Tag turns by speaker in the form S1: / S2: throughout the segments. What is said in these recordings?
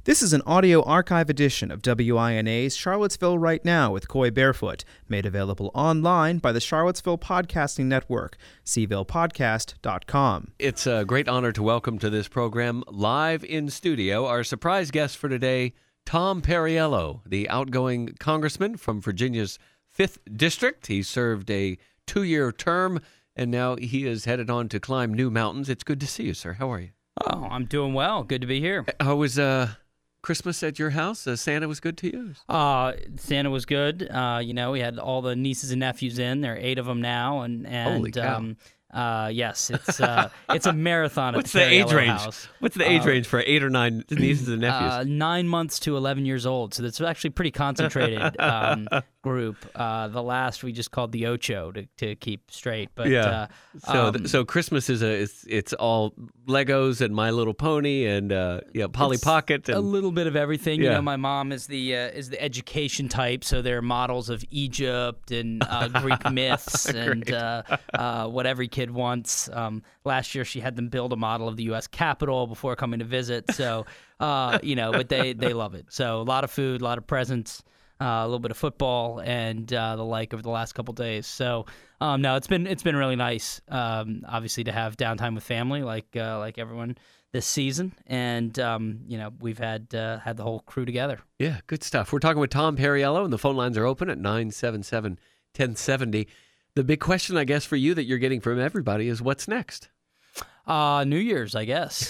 S1: This is an audio archive edition of WINA's Charlottesville Right Now with Coy Barefoot, made available online by the Charlottesville Podcasting Network, cvillepodcast.com.
S2: It's a great honor to welcome to this program, live in studio, our surprise guest for today, Tom Perriello, the outgoing congressman from Virginia's 5th District. He served a 2-year term, and now he is headed on to climb new mountains. It's good to see you, sir. How are you?
S3: Oh, I'm doing well. Good to be here.
S2: How was Christmas at your house? Santa was good to you?
S3: Santa was good. We had all the nieces and nephews in. There are 8 of them now, and
S2: holy cow.
S3: Yes, it's a marathon.
S2: What's the age range? House. What's the age range for 8 or 9 nieces and nephews? 9
S3: months to 11 years old. So that's actually pretty concentrated group. The last we just called the Ocho to keep straight. But
S2: yeah. So Christmas it's all Legos and My Little Pony and Polly Pocket and
S3: a little bit of everything.
S2: Yeah.
S3: My mom is the education type, so they're models of Egypt and Greek myths and what every kid wants. Last year she had them build a model of the U.S. Capitol before coming to visit. So but they love it. So a lot of food, a lot of presents. A little bit of football and the like over the last couple days. So no, it's been really nice. Obviously to have downtime with family, like everyone this season, and we've had the whole crew together.
S2: Yeah, good stuff. We're talking with Tom Perriello, and the phone lines are open at 977-1070. The big question, I guess, for you that you're getting from everybody is what's next?
S3: New Year's, I guess.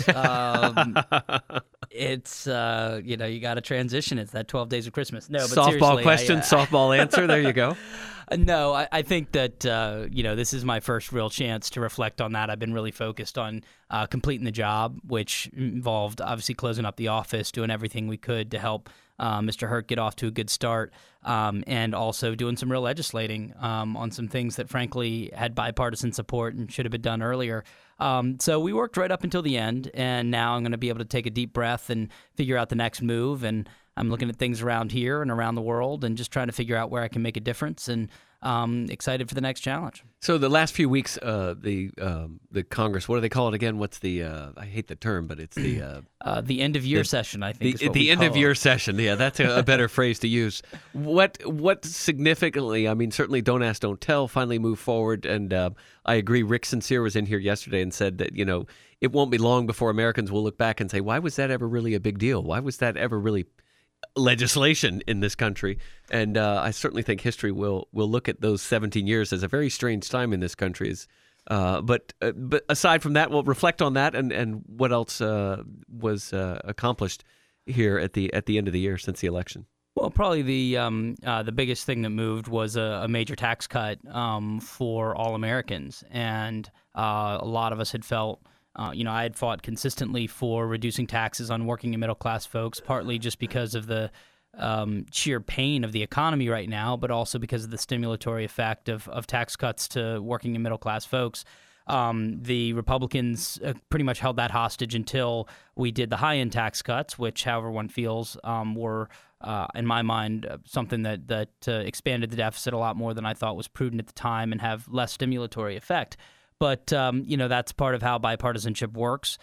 S3: It's you got to transition. It's that 12 days of Christmas. No, but
S2: softball question, softball answer. There you go.
S3: No, I think that this is my first real chance to reflect on that. I've been really focused on completing the job, which involved obviously closing up the office, doing everything we could to help Mr. Hurt get off to a good start, and also doing some real legislating on some things that frankly had bipartisan support and should have been done earlier. So we worked right up until the end, and now I'm going to be able to take a deep breath and figure out the next move. And I'm looking at things around here and around the world and just trying to figure out where I can make a difference, and excited for the next challenge.
S2: So the last few weeks, the Congress, what do they call it again? What's the, I hate the term, but it's the
S3: end of year session, I think.
S2: The end of year session. Yeah, that's a better phrase to use. What significantly, I mean, certainly don't ask, don't tell, finally move forward. And I agree. Rick Sincere was in here yesterday and said that, it won't be long before Americans will look back and say, why was that ever really a big deal? Why was that ever really legislation in this country? And I certainly think history will look at those 17 years as a very strange time in this country. But aside from that, we'll reflect on that and what else was accomplished here at the end of the year since the election.
S3: Well, probably the biggest thing that moved was a major tax cut for all Americans, and a lot of us had felt. I had fought consistently for reducing taxes on working and middle-class folks, partly just because of the sheer pain of the economy right now, but also because of the stimulatory effect of tax cuts to working and middle-class folks. The Republicans pretty much held that hostage until we did the high-end tax cuts, which, however one feels, were, in my mind, something that expanded the deficit a lot more than I thought was prudent at the time and have less stimulatory effect. But, that's part of how bipartisanship works.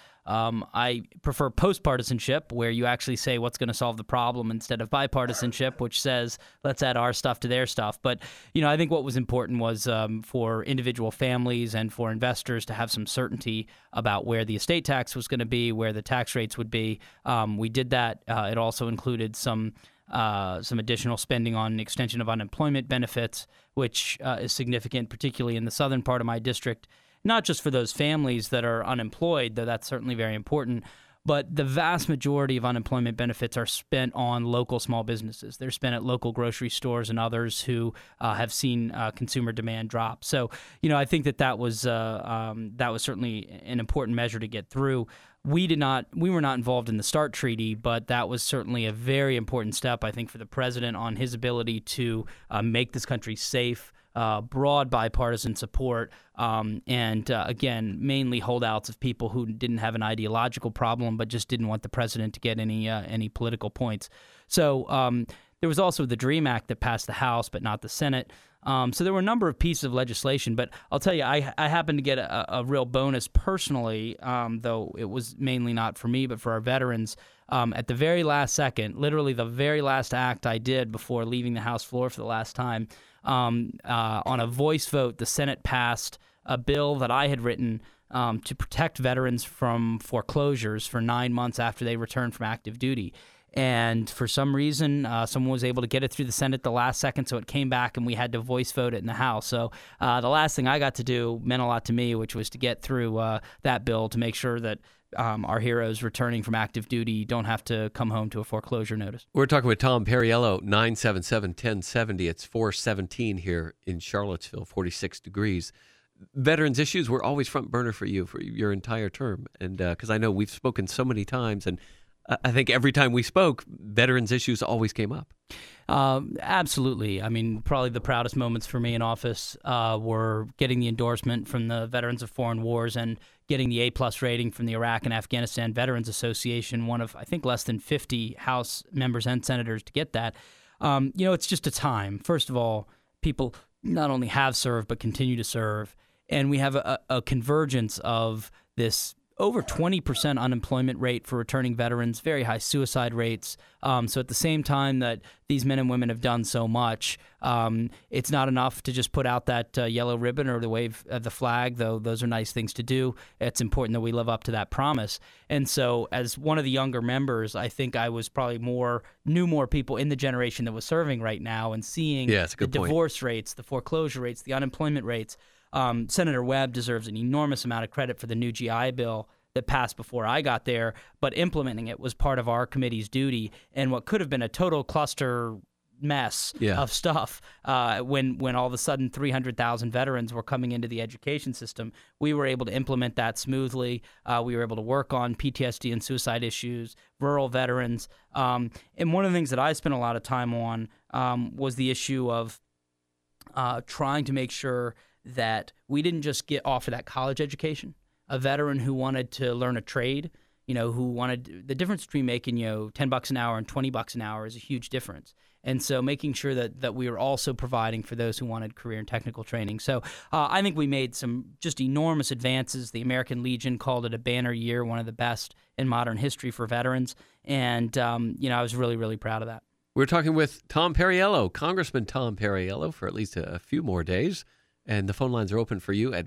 S3: I prefer post-partisanship, where you actually say what's going to solve the problem, instead of bipartisanship, which says let's add our stuff to their stuff. But, I think what was important was for individual families and for investors to have some certainty about where the estate tax was going to be, where the tax rates would be. We did that. It also included some additional spending on extension of unemployment benefits, which is significant, particularly in the southern part of my district, not just for those families that are unemployed, though that's certainly very important, but the vast majority of unemployment benefits are spent on local small businesses. They're spent at local grocery stores and others who have seen consumer demand drop. So, I think that was certainly an important measure to get through. We were not involved in the START treaty, but that was certainly a very important step, I think, for the president on his ability to make this country safe, broad bipartisan support, and again, mainly holdouts of people who didn't have an ideological problem, but just didn't want the president to get any political points. So there was also the DREAM Act that passed the House, but not the Senate. So there were a number of pieces of legislation, but I'll tell you, I happened to get a real bonus personally, though it was mainly not for me, but for our veterans. at the very last second, literally the very last act I did before leaving the House floor for the last time, on a voice vote, the Senate passed a bill that I had written to protect veterans from foreclosures for 9 months after they returned from active duty. And for some reason, someone was able to get it through the Senate the last second, so it came back and we had to voice vote it in the House. So the last thing I got to do meant a lot to me, which was to get through that bill to make sure that our heroes returning from active duty don't have to come home to a foreclosure notice.
S2: We're talking with Tom Perriello, 977-1070. It's 417 here in Charlottesville, 46 degrees. Veterans issues were always front burner for you for your entire term. And because I know we've spoken so many times, and I think every time we spoke, veterans issues always came up.
S3: Absolutely. I mean, probably the proudest moments for me in office were getting the endorsement from the Veterans of Foreign Wars and getting the A+ rating from the Iraq and Afghanistan Veterans Association, one of, I think, less than 50 House members and senators to get that. It's just a time. First of all, people not only have served but continue to serve. And we have a convergence of this over 20% unemployment rate for returning veterans, very high suicide rates. So at the same time that these men and women have done so much, it's not enough to just put out that yellow ribbon or the wave of the flag, though those are nice things to do. It's important that we live up to that promise. And so as one of the younger members, I think I was probably knew more people in the generation that was serving right now and seeing the divorce rates, the foreclosure rates, the unemployment rates. Senator Webb deserves an enormous amount of credit for the new GI Bill that passed before I got there, but implementing it was part of our committee's duty. And what could have been a total cluster mess of stuff when all of a sudden 300,000 veterans were coming into the education system, we were able to implement that smoothly. We were able to work on PTSD and suicide issues, rural veterans. And one of the things that I spent a lot of time on was the issue of trying to make sure that we didn't just get offer that college education. A veteran who wanted to learn a trade, who wanted the difference between making $10 an hour and $20 an hour is a huge difference. And so making sure that we were also providing for those who wanted career and technical training. So I think we made some just enormous advances. The American Legion called it a banner year, one of the best in modern history for veterans. And, I was really, really proud of that.
S2: We're talking with Tom Perriello, Congressman Tom Perriello, for at least a few more days. And the phone lines are open for you at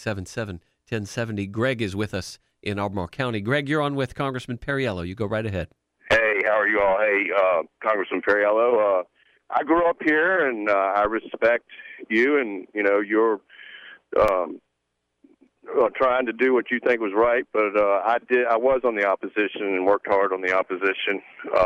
S2: 977-1070. Greg is with us in Albemarle County. Greg, you're on with Congressman Perriello. You go right ahead.
S4: Hey, how are you all? Hey, Congressman Perriello. I grew up here, and I respect you and, you're trying to do what you think was right. But I was on the opposition and worked hard on the opposition.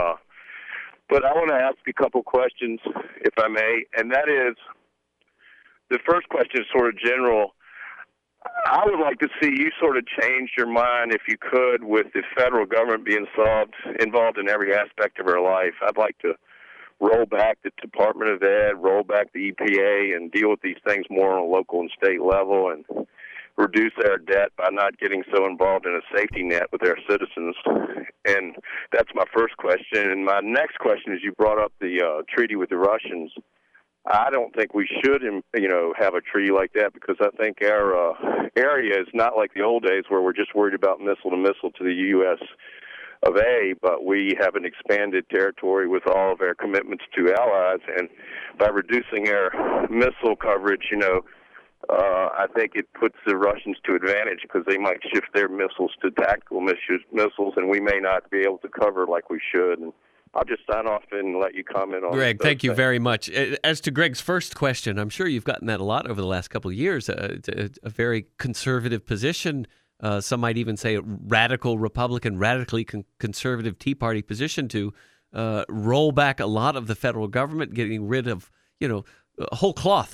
S4: But I want to ask a couple questions, if I may, and that is, the first question is sort of general. I would like to see you sort of change your mind, if you could, with the federal government being involved in every aspect of our life. I'd like to roll back the Department of Ed, roll back the EPA, and deal with these things more on a local and state level and reduce our debt by not getting so involved in a safety net with our citizens. And that's my first question. And my next question is, you brought up the treaty with the Russians. I don't think we should, have a treaty like that, because I think our area is not like the old days where we're just worried about missile to missile to the U.S. of A, but we have an expanded territory with all of our commitments to allies, and by reducing our missile coverage, I think it puts the Russians to advantage, because they might shift their missiles to tactical missiles, and we may not be able to cover like we should. And I'll just sign off and let you comment on it.
S2: Greg, thank you very much. As to Greg's first question, I'm sure you've gotten that a lot over the last couple of years, a very conservative position. Some might even say a radical Republican, radically conservative Tea Party position to roll back a lot of the federal government, getting rid of, whole cloth,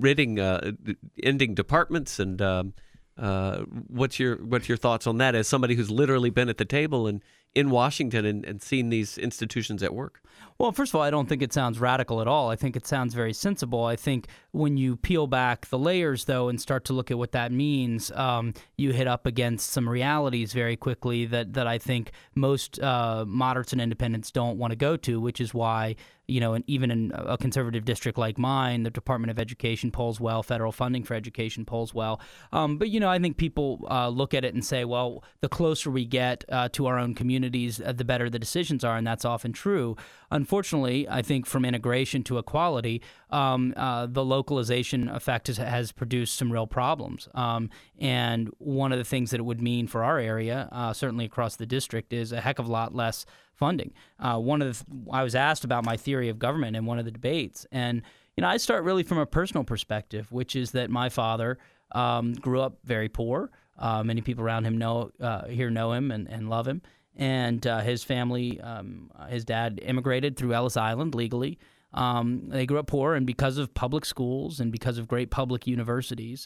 S2: ending departments. And what's your thoughts on that as somebody who's literally been at the table and in Washington and seen these institutions at work?
S3: Well, first of all, I don't think it sounds radical at all. I think it sounds very sensible. I think when you peel back the layers, though, and start to look at what that means, you hit up against some realities very quickly that I think most moderates and independents don't want to go to, which is why, and even in a conservative district like mine, the Department of Education polls well, federal funding for education polls well. But I think people look at it and say, well, the closer we get to our own community, communities, the better the decisions are, and that's often true. Unfortunately, I think from integration to equality, the localization effect has produced some real problems. And one of the things that it would mean for our area, certainly across the district, is a heck of a lot less funding. I was asked about my theory of government in one of the debates, and I start really from a personal perspective, which is that my father grew up very poor. Many people around him know him and love him. And his family, his dad immigrated through Ellis Island legally. They grew up poor, and because of public schools and because of great public universities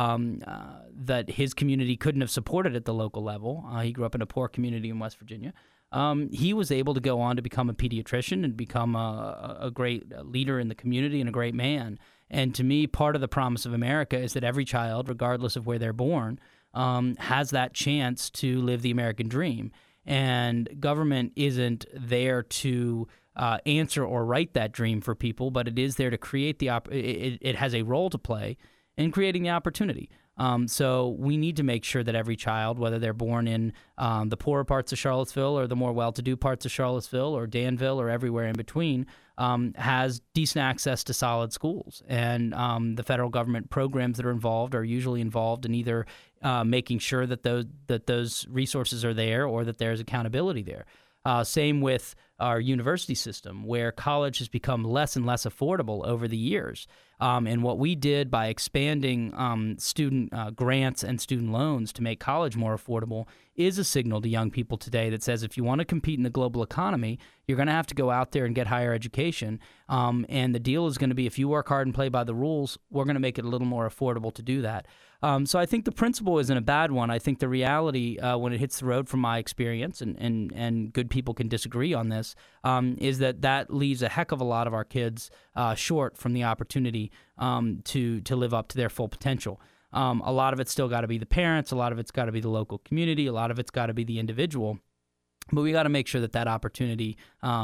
S3: that his community couldn't have supported at the local level, he grew up in a poor community in West Virginia. He was able to go on to become a pediatrician and become a great leader in the community and a great man. And to me, part of the promise of America is that every child, regardless of where they're born, has that chance to live the American dream. And government isn't there to answer or write that dream for people, but it is there to create it has a role to play in creating the opportunity. So we need to make sure that every child, whether they're born in the poorer parts of Charlottesville or the more well-to-do parts of Charlottesville or Danville or everywhere in between, has decent access to solid schools. And the federal government programs that are involved are usually involved in either making sure that those resources are there or that there's accountability there. Same with our university system, where college has become less and less affordable over the years. And what we did by expanding student grants and student loans to make college more affordable is a signal to young people today that says if you want to compete in the global economy, you're going to have to go out there and get higher education. And the deal is going to be if you work hard and play by the rules, we're going to make it a little more affordable to do that. So I think the principle isn't a bad one. I think the reality, when it hits the road from my experience, and good people can disagree on this, is that leaves a heck of a lot of our kids short from the opportunity to live up to their full potential. A lot of it's still got to be the parents. A lot of it's got to be the local community. A lot of it's got to be the individual. But we got to make sure that opportunity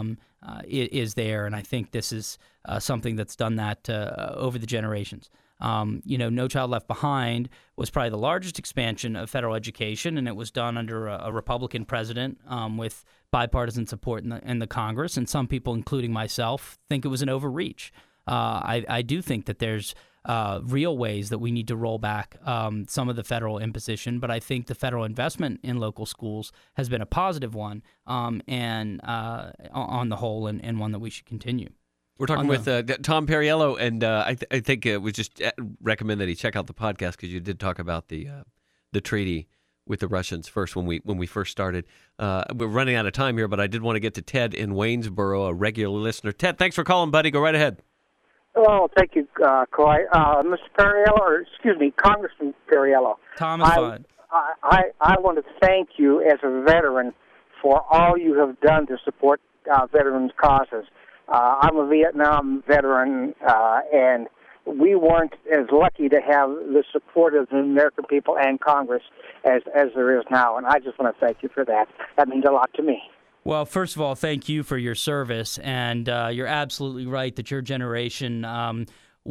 S3: is there. And I think this is something that's done that over the generations. No Child Left Behind was probably the largest expansion of federal education, and it was done under a Republican president with bipartisan support in the Congress. And some people, including myself, think it was an overreach. I do think that there's real ways that we need to roll back some of the federal imposition, but I think the federal investment in local schools has been a positive one, and on the whole, and one that we should continue.
S2: We're talking with Tom Perriello, and I think we just recommend that he check out the podcast because you did talk about the treaty with the Russians first when we first started. We're running out of time here, but I did want to get to Ted in Waynesboro, a regular listener. Ted, thanks for calling, buddy. Go right ahead.
S5: Oh, thank you, Coy. Mr. Perriello, Congressman Perriello.
S3: Tom is fine.
S5: I want to thank you as a veteran for all you have done to support veterans' causes. I'm a Vietnam veteran, and we weren't as lucky to have the support of the American people and Congress as there is now, and I just want to thank you for that. That means a lot to me.
S3: Well, first of all, thank you for your service, and you're absolutely right that your generation got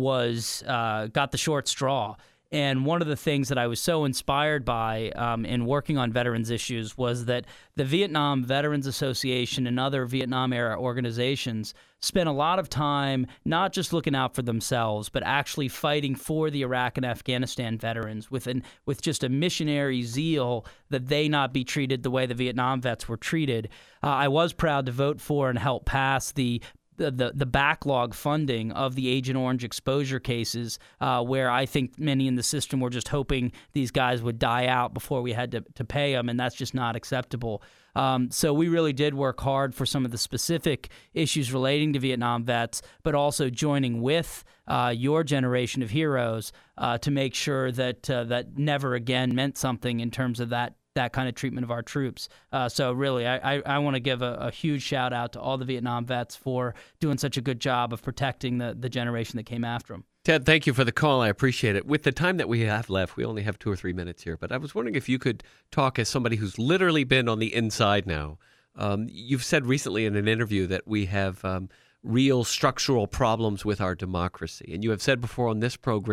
S3: the short straw. And one of the things that I was so inspired by in working on veterans issues was that the Vietnam Veterans Association and other Vietnam-era organizations spent a lot of time not just looking out for themselves, but actually fighting for the Iraq and Afghanistan veterans with just a missionary zeal that they not be treated the way the Vietnam vets were treated. I was proud to vote for and help pass the backlog funding of the Agent Orange exposure cases, where I think many in the system were just hoping these guys would die out before we had to pay them, and that's just not acceptable. So we really did work hard for some of the specific issues relating to Vietnam vets, but also joining with your generation of heroes to make sure that never again meant something in terms of that kind of treatment of our troops. So really, I want to give a huge shout out to all the Vietnam vets for doing such a good job of protecting the generation that came after them.
S2: Ted, thank you for the call. I appreciate it. With the time that we have left, we only have 2 or 3 minutes here, but I was wondering if you could talk as somebody who's literally been on the inside now. You've said recently in an interview that we have real structural problems with our democracy. And you have said before on this program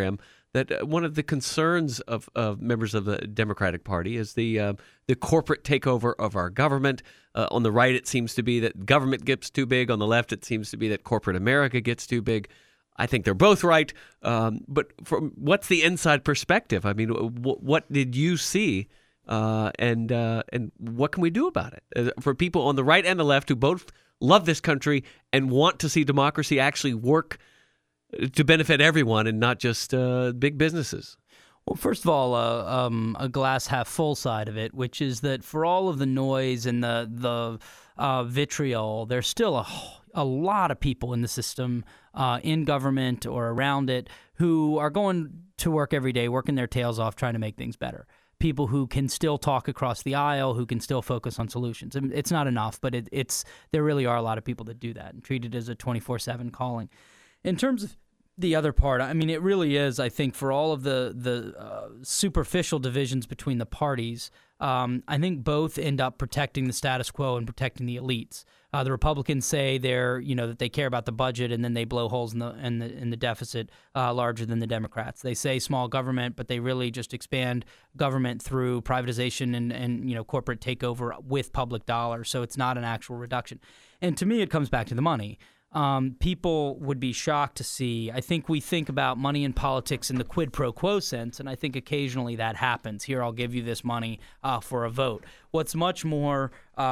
S2: that one of the concerns of members of the Democratic Party is the corporate takeover of our government. On the right, it seems to be that government gets too big. On the left, it seems to be that corporate America gets too big. I think they're both right. But what's the inside perspective? I mean, what did you see, and what can we do about it? For people on the right and the left who both love this country and want to see democracy actually work to benefit everyone and not just big businesses.
S3: Well, first of all, a glass half full side of it, which is that for all of the noise and the vitriol, there's still a lot of people in the system, in government or around it, who are going to work every day, working their tails off, trying to make things better. People who can still talk across the aisle, who can still focus on solutions. I mean, it's not enough, but there really are a lot of people that do that and treat it as a 24/7 calling. In terms of the other part, I mean, it really is, I think, for all of the superficial divisions between the parties, I think both end up protecting the status quo and protecting the elites. The Republicans say that they care about the budget, and then they blow holes in the deficit larger than the Democrats. They say small government, but they really just expand government through privatization and corporate takeover with public dollars. So it's not an actual reduction. And to me, it comes back to the money. People would be shocked to see. I think we think about money in politics in the quid pro quo sense, and I think occasionally that happens. Here, I'll give you this money for a vote. What's much more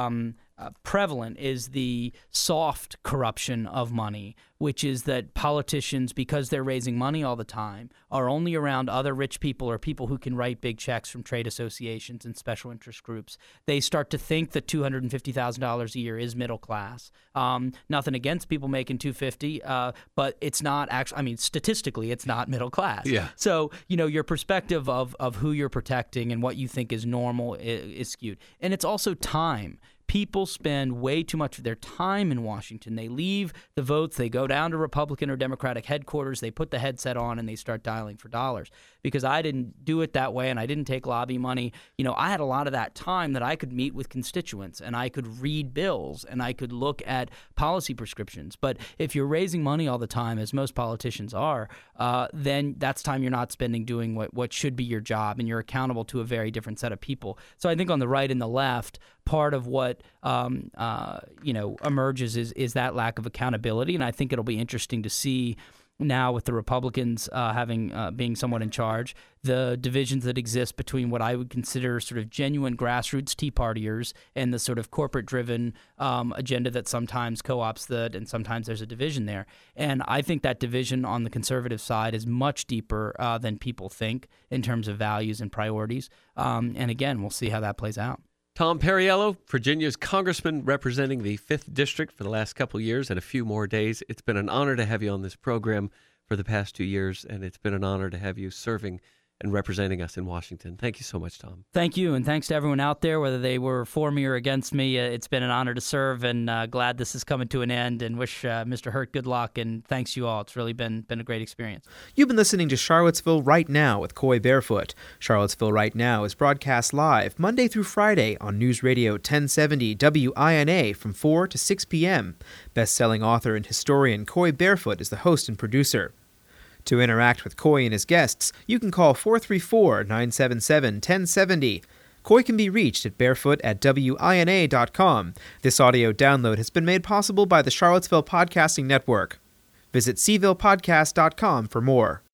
S3: prevalent is the soft corruption of money, which is that politicians, because they're raising money all the time, are only around other rich people or people who can write big checks from trade associations and special interest groups. They start to think that $250,000 a year is middle class. Nothing against people making $250,000, but it's not actually. I mean, statistically, it's not middle class.
S2: Yeah.
S3: So your perspective of who you're protecting and what you think is normal is skewed, and it's also time. People spend way too much of their time in Washington. They leave the votes, they go down to Republican or Democratic headquarters, they put the headset on, and they start dialing for dollars. Because I didn't do it that way, and I didn't take lobby money. I had a lot of that time that I could meet with constituents, and I could read bills, and I could look at policy prescriptions. But if you're raising money all the time, as most politicians are, then that's time you're not spending doing what should be your job, and you're accountable to a very different set of people. So I think on the right and the left, part of what emerges is that lack of accountability, and I think it'll be interesting to see now with the Republicans being somewhat in charge, the divisions that exist between what I would consider sort of genuine grassroots Tea Partiers and the sort of corporate-driven agenda that sometimes co-ops that, and sometimes there's a division there. And I think that division on the conservative side is much deeper than people think in terms of values and priorities. And again, we'll see how that plays out.
S2: Tom Perriello, Virginia's congressman representing the 5th District for the last couple of years and a few more days. It's been an honor to have you on this program for the past 2 years, and it's been an honor to have you serving and representing us in Washington. Thank you so much, Tom.
S3: Thank you, and thanks to everyone out there, whether they were for me or against me. It's been an honor to serve, and glad this is coming to an end, and wish Mr. Hurt good luck, and thanks you all. It's really been a great experience.
S1: You've been listening to Charlottesville Right Now with Coy Barefoot. Charlottesville Right Now is broadcast live Monday through Friday on News Radio 1070 WINA from 4 to 6 p.m. Best-selling author and historian Coy Barefoot is the host and producer. To interact with Coy and his guests, you can call 434-977-1070. Coy can be reached at barefoot@wina.com. This audio download has been made possible by the Charlottesville Podcasting Network. Visit cvillepodcast.com for more.